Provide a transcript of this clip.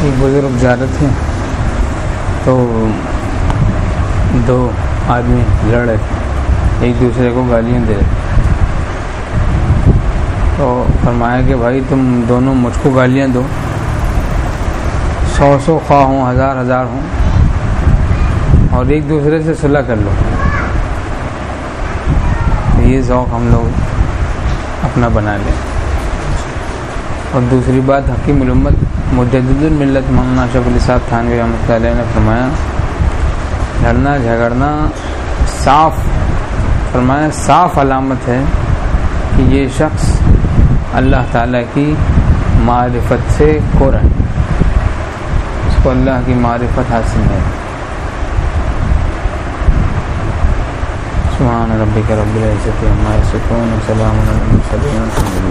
एक बुजुर्ग जा रहे थे तो दो आदमी लड़ रहे थे, एक दूसरे को गालियाँ दे रहे थे। तो फरमाया कि भाई तुम दोनों मुझको गालियाँ दो, 100 ख्वाह हों, 1000 हों, और एक दूसरे से सुलह कर लो। तो ये ज़ौक़ हम लोग अपना बना लें। और दूसरी बात, हकीमुल उम्मत मुजद्दिदुल मिल्लत मौलाना अशरफ अली साहब थानवी रहमतुल्लाह अलैह ने फरमाया, लड़ना झगड़ना साफ अलामत है कि ये शख्स अल्लाह ताला की मारिफत से कोर है, उसको अल्लाह की मारिफत हासिल है। सुभान रब्बिक रब्बिल इज्जति अम्मा यसिफून व सलामुन अलल मुरसलीन।